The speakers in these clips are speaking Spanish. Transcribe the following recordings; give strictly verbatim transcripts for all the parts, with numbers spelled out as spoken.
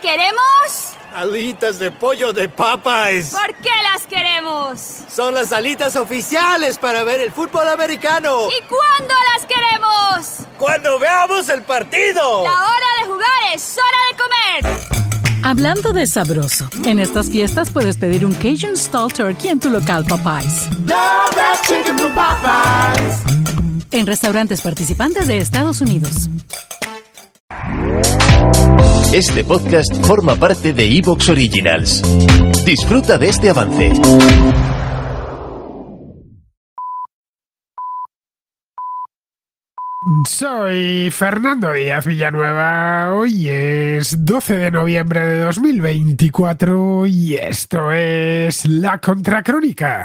queremos? Alitas de pollo de Popeyes. ¿Por qué las queremos? Son las alitas oficiales para ver el fútbol americano. ¿Y cuándo las queremos? ¡Cuando veamos el partido! La hora de jugar es hora de comer. Hablando de sabroso, en estas fiestas puedes pedir un Cajun Stall Turkey en tu local Popeyes. Love that chicken from Popeyes. En restaurantes participantes de Estados Unidos. Este podcast forma parte de iVoox Originals. Disfruta de este avance. Soy Fernando Díaz Villanueva. Hoy es doce de noviembre de dos mil veinticuatro y esto es La Contracrónica.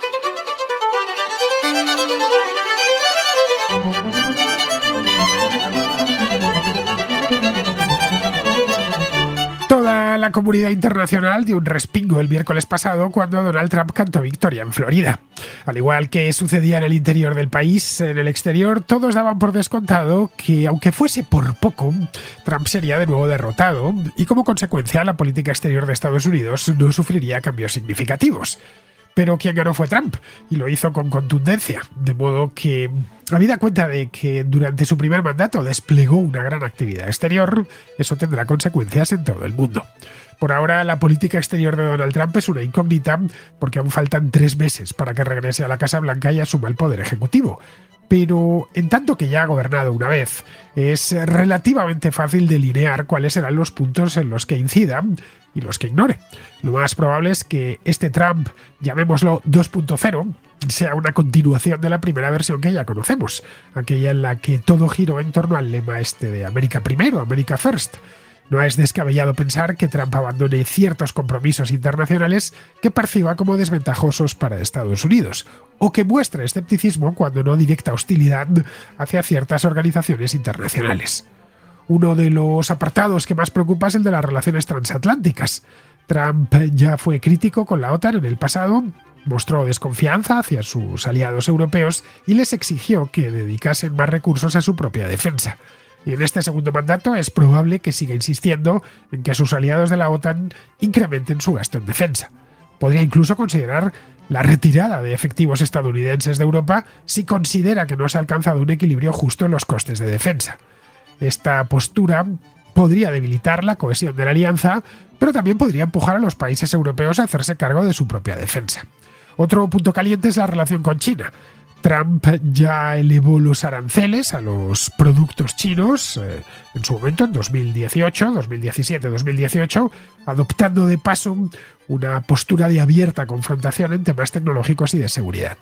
Toda la comunidad internacional dio un respingo el miércoles pasado cuando Donald Trump cantó victoria en Florida. Al igual que sucedía en el interior del país, en el exterior todos daban por descontado que, aunque fuese por poco, Trump sería de nuevo derrotado y como consecuencia la política exterior de Estados Unidos no sufriría cambios significativos. Pero quien ganó fue Trump, y lo hizo con contundencia, de modo que, habida cuenta de que durante su primer mandato desplegó una gran actividad exterior, eso tendrá consecuencias en todo el mundo. Por ahora, la política exterior de Donald Trump es una incógnita, porque aún faltan tres meses para que regrese a la Casa Blanca y asuma el poder ejecutivo. Pero, en tanto que ya ha gobernado una vez, es relativamente fácil delinear cuáles serán los puntos en los que incida y los que ignore. Lo más probable es que este Trump, llamémoslo dos punto cero, sea una continuación de la primera versión que ya conocemos, aquella en la que todo giró en torno al lema este de América primero, America first. No es descabellado pensar que Trump abandone ciertos compromisos internacionales que perciba como desventajosos para Estados Unidos, o que muestre escepticismo cuando no directa hostilidad hacia ciertas organizaciones internacionales. Uno de los apartados que más preocupa es el de las relaciones transatlánticas. Trump ya fue crítico con la OTAN en el pasado, mostró desconfianza hacia sus aliados europeos y les exigió que dedicasen más recursos a su propia defensa. Y en este segundo mandato es probable que siga insistiendo en que sus aliados de la OTAN incrementen su gasto en defensa. Podría incluso considerar la retirada de efectivos estadounidenses de Europa si considera que no se ha alcanzado un equilibrio justo en los costes de defensa. Esta postura podría debilitar la cohesión de la alianza, pero también podría empujar a los países europeos a hacerse cargo de su propia defensa. Otro punto caliente es la relación con China. Trump ya elevó los aranceles a los productos chinos eh, en su momento, en dos mil dieciocho, dos mil diecisiete, dos mil dieciocho, adoptando de paso una postura de abierta confrontación en temas tecnológicos y de seguridad.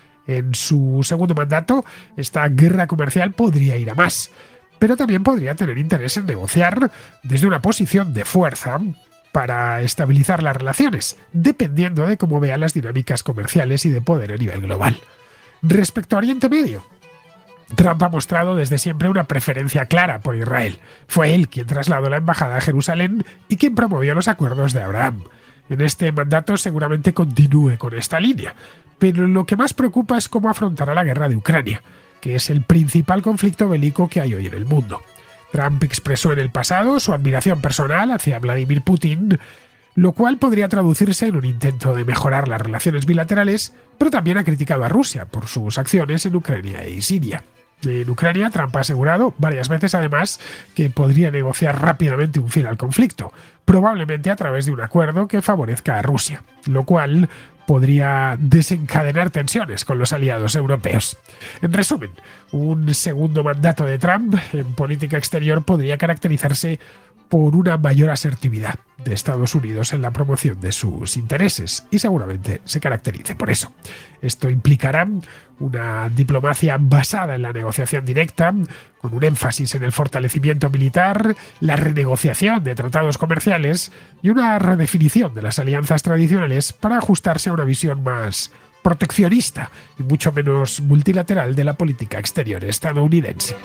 En su segundo mandato, esta guerra comercial podría ir a más, pero también podría tener interés en negociar desde una posición de fuerza para estabilizar las relaciones, dependiendo de cómo vean las dinámicas comerciales y de poder a nivel global. Respecto a Oriente Medio, Trump ha mostrado desde siempre una preferencia clara por Israel. Fue él quien trasladó la embajada a Jerusalén y quien promovió los acuerdos de Abraham. En este mandato seguramente continúe con esta línea, pero lo que más preocupa es cómo afrontará la guerra de Ucrania, que es el principal conflicto bélico que hay hoy en el mundo. Trump expresó en el pasado su admiración personal hacia Vladimir Putin, lo cual podría traducirse en un intento de mejorar las relaciones bilaterales, pero también ha criticado a Rusia por sus acciones en Ucrania y Siria. En Ucrania, Trump ha asegurado varias veces además que podría negociar rápidamente un fin al conflicto, probablemente a través de un acuerdo que favorezca a Rusia, lo cual podría desencadenar tensiones con los aliados europeos. En resumen, un segundo mandato de Trump en política exterior podría caracterizarse por una mayor asertividad de Estados Unidos en la promoción de sus intereses y seguramente se caracterice por eso. Esto implicará una diplomacia basada en la negociación directa, con un énfasis en el fortalecimiento militar, la renegociación de tratados comerciales y una redefinición de las alianzas tradicionales para ajustarse a una visión más proteccionista y mucho menos multilateral de la política exterior estadounidense.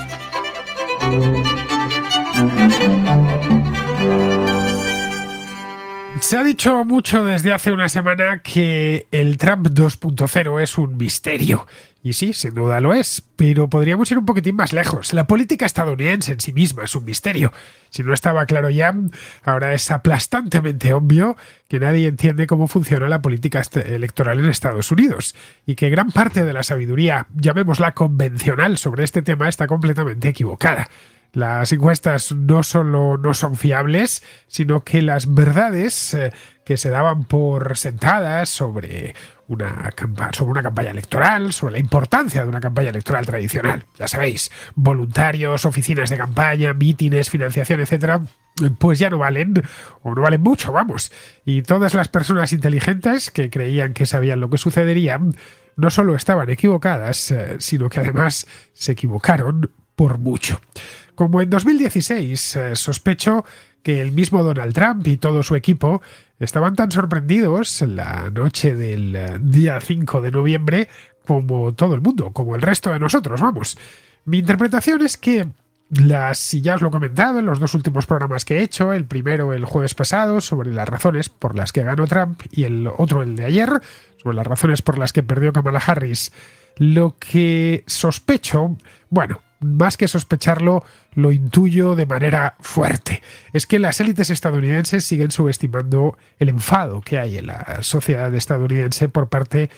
Se ha dicho mucho desde hace una semana que el Trump dos punto cero es un misterio Y sí, sin duda lo es, pero podríamos ir un poquitín más lejos. La política estadounidense en sí misma es un misterio. Si no estaba claro ya, ahora es aplastantemente obvio que nadie entiende cómo funciona la política electoral en Estados Unidos y que gran parte de la sabiduría, llamémosla convencional, sobre este tema está completamente equivocada. Las encuestas no solo no son fiables, sino que las verdades eh, que se daban por sentadas sobre una, campa- sobre una campaña electoral, sobre la importancia de una campaña electoral tradicional, ya sabéis, voluntarios, oficinas de campaña, mítines, financiación, etcétera, pues ya no valen, o no valen mucho, vamos. Y todas las personas inteligentes que creían que sabían lo que sucedería, no solo estaban equivocadas, eh, sino que además se equivocaron por mucho. Como en dos mil dieciséis, eh, sospecho que el mismo Donald Trump y todo su equipo estaban tan sorprendidos la noche del eh, día cinco de noviembre como todo el mundo, como el resto de nosotros, vamos. Mi interpretación es que las, y ya os lo he comentado en los dos últimos programas que he hecho, el primero el jueves pasado sobre las razones por las que ganó Trump y el otro el de ayer sobre las razones por las que perdió Kamala Harris, lo que sospecho, bueno, más que sospecharlo, lo intuyo de manera fuerte. Es que las élites estadounidenses siguen subestimando el enfado que hay en la sociedad estadounidense por parte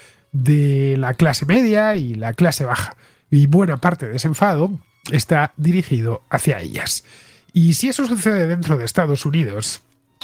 de la clase media y la clase baja. Y buena parte de ese enfado está dirigido hacia ellas. Y si eso sucede dentro de Estados Unidos,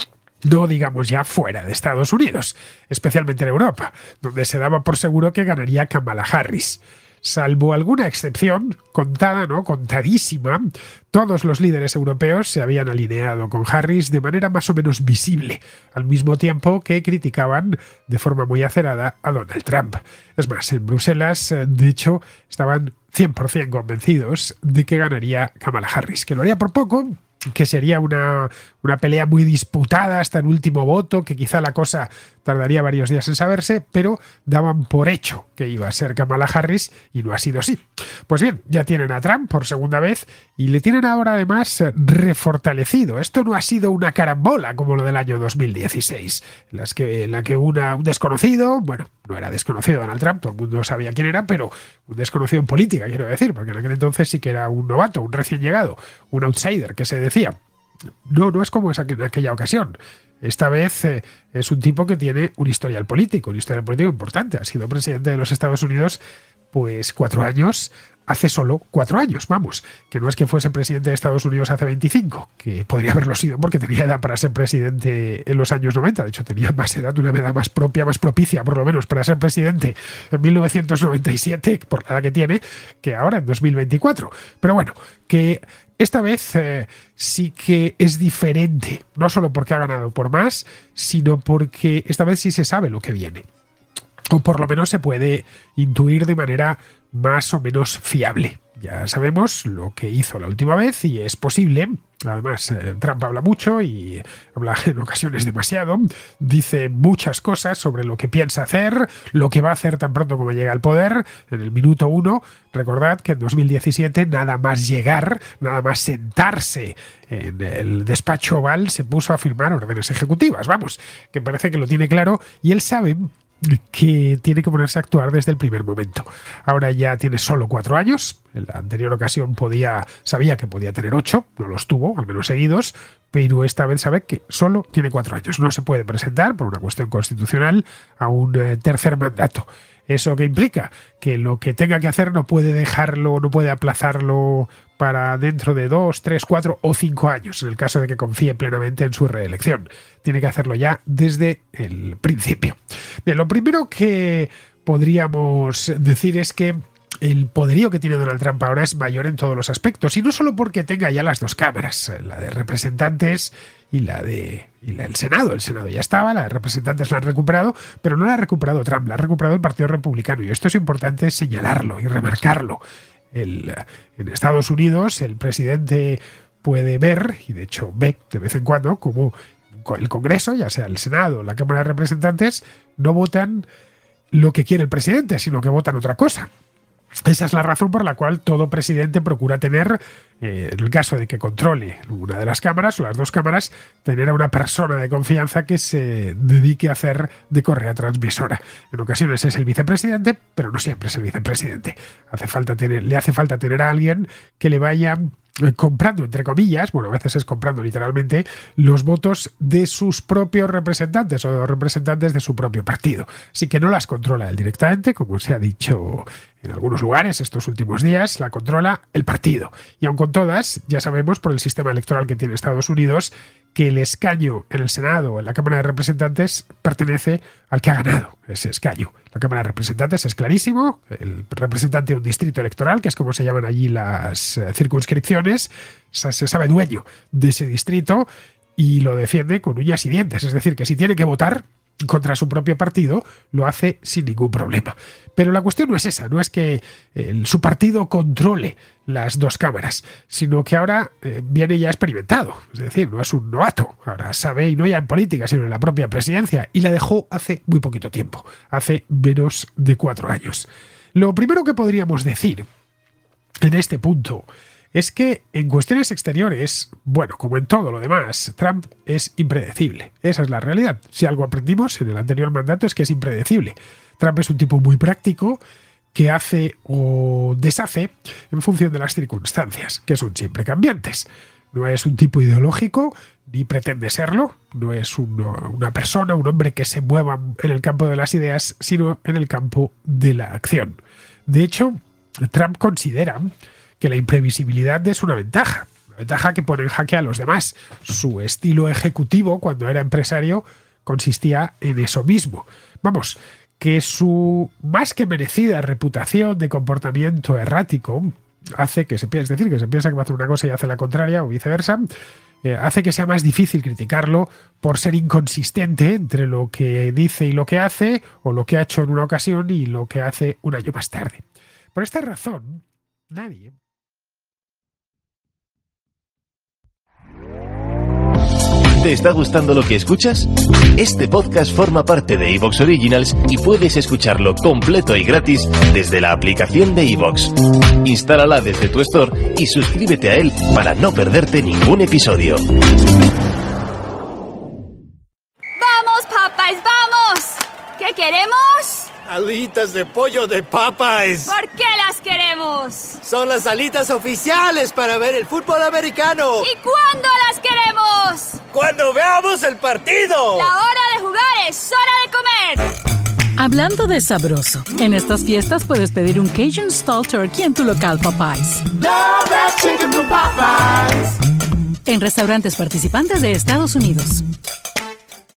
no digamos ya fuera de Estados Unidos, especialmente en Europa, donde se daba por seguro que ganaría Kamala Harris. Salvo alguna excepción, contada, ¿no? Contadísima, todos los líderes europeos se habían alineado con Harris de manera más o menos visible, al mismo tiempo que criticaban de forma muy acerada a Donald Trump. Es más, en Bruselas, de hecho, estaban cien por ciento convencidos de que ganaría Kamala Harris, que lo haría por poco, que sería una, una pelea muy disputada hasta el último voto, que quizá la cosa tardaría varios días en saberse, pero daban por hecho que iba a ser Kamala Harris y no ha sido así. Pues bien, ya tienen a Trump por segunda vez y le tienen ahora además refortalecido. Esto no ha sido una carambola como lo del año dos mil dieciséis, en, las que, en la que una, un desconocido, bueno, no era desconocido Donald Trump, todo el mundo sabía quién era, pero un desconocido en política, quiero decir, porque en aquel entonces sí que era un novato, un recién llegado, un outsider, que se decía. No, no es como esa, en aquella ocasión. Esta vez eh, es un tipo que tiene un historial político, un historial político importante. Ha sido presidente de los Estados Unidos pues cuatro años, hace solo cuatro años, vamos. Que no es que fuese presidente de Estados Unidos hace veinticinco, que podría haberlo sido porque tenía edad para ser presidente en los años noventa. De hecho, tenía más edad, una edad más propia, más propicia, por lo menos, para ser presidente en mil novecientos noventa y siete, por la edad que tiene, que ahora en dos mil veinticuatro. Pero bueno, que esta vez eh, sí que es diferente, no solo porque ha ganado por más, sino porque esta vez sí se sabe lo que viene. O por lo menos se puede intuir de manera más o menos fiable. Ya sabemos lo que hizo la última vez y es posible. Además, eh, Trump habla mucho y habla en ocasiones demasiado. Dice muchas cosas sobre lo que piensa hacer, lo que va a hacer tan pronto como llega al poder. En el minuto uno, recordad que en dos mil diecisiete, nada más llegar, nada más sentarse en el despacho Oval, se puso a firmar órdenes ejecutivas. Vamos, que parece que lo tiene claro y él sabe que tiene que ponerse a actuar desde el primer momento. Ahora ya tiene solo cuatro años. En la anterior ocasión podía, sabía que podía tener ocho, no los tuvo, al menos seguidos, pero esta vez sabe que solo tiene cuatro años. No se puede presentar, por una cuestión constitucional, a un eh, tercer mandato. ¿Eso qué implica? Que lo que tenga que hacer no puede dejarlo, no puede aplazarlo para dentro de dos, tres, cuatro o cinco años, en el caso de que confíe plenamente en su reelección. Tiene que hacerlo ya desde el principio. Bien, lo primero que podríamos decir es que el poderío que tiene Donald Trump ahora es mayor en todos los aspectos, y no solo porque tenga ya las dos cámaras, la de representantes y la de y la del Senado. El Senado ya estaba, la de representantes la han recuperado, pero no la ha recuperado Trump, la ha recuperado el Partido Republicano, y esto es importante señalarlo y remarcarlo. El, en Estados Unidos el presidente puede ver, y de hecho ve de vez en cuando, como el Congreso, ya sea el Senado o la Cámara de Representantes, no votan lo que quiere el presidente, sino que votan otra cosa. Esa es la razón por la cual todo presidente procura tener eh, en el caso de que controle una de las cámaras o las dos cámaras, tener a una persona de confianza que se dedique a hacer de correa transmisora. En ocasiones es el vicepresidente, pero no siempre es el vicepresidente. Hace falta tener, le hace falta tener a alguien que le vaya comprando, entre comillas, bueno, a veces es comprando literalmente, los votos de sus propios representantes o de los representantes de su propio partido. Así que no las controla él directamente, como se ha dicho en algunos lugares estos últimos días, la controla el partido. Y aun con todas, ya sabemos por el sistema electoral que tiene Estados Unidos, que el escaño en el Senado o en la Cámara de Representantes pertenece al que ha ganado ese escaño. La Cámara de Representantes es clarísimo, el representante de un distrito electoral, que es como se llaman allí las eh, circunscripciones, se, se sabe dueño de ese distrito y lo defiende con uñas y dientes. Es decir, que si tiene que votar contra su propio partido, lo hace sin ningún problema. Pero la cuestión no es esa, no es que eh, su partido controle las dos cámaras, sino que ahora eh, viene ya experimentado, es decir, no es un novato, ahora sabe, y no ya en política, sino en la propia presidencia, y la dejó hace muy poquito tiempo, hace menos de cuatro años. Lo primero que podríamos decir en este punto es que en cuestiones exteriores, bueno, como en todo lo demás, Trump es impredecible. Esa es la realidad. Si algo aprendimos en el anterior mandato es que es impredecible. Trump es un tipo muy práctico que hace o deshace en función de las circunstancias, que son siempre cambiantes. No es un tipo ideológico, ni pretende serlo. No es un, una persona, un hombre que se mueva en el campo de las ideas, sino en el campo de la acción. De hecho, Trump considera que la imprevisibilidad es una ventaja, una ventaja que pone en jaque a los demás. Su estilo ejecutivo, cuando era empresario, consistía en eso mismo. Vamos, que su más que merecida reputación de comportamiento errático hace que se piense, es decir, que se piensa que va a hacer una cosa y hace la contraria, o viceversa, eh, hace que sea más difícil criticarlo por ser inconsistente entre lo que dice y lo que hace, o lo que ha hecho en una ocasión y lo que hace un año más tarde. Por esta razón, nadie... ¿Te está gustando lo que escuchas? Este podcast forma parte de iVoox Originals y puedes escucharlo completo y gratis desde la aplicación de iVoox. Instálala desde tu store y suscríbete a él para no perderte ningún episodio. ¡Vamos, Popeyes, vamos! ¿Qué queremos? Alitas de pollo de Popeyes. ¿Por qué las queremos? Son las alitas oficiales para ver el fútbol americano. ¿Y cuándo las queremos? ¡Cuando veamos el partido! La hora de jugar es hora de comer. Hablando de sabroso, en estas fiestas puedes pedir un Cajun Stall Turkey en tu local Popeyes. Love that chicken from Popeyes. En restaurantes participantes de Estados Unidos.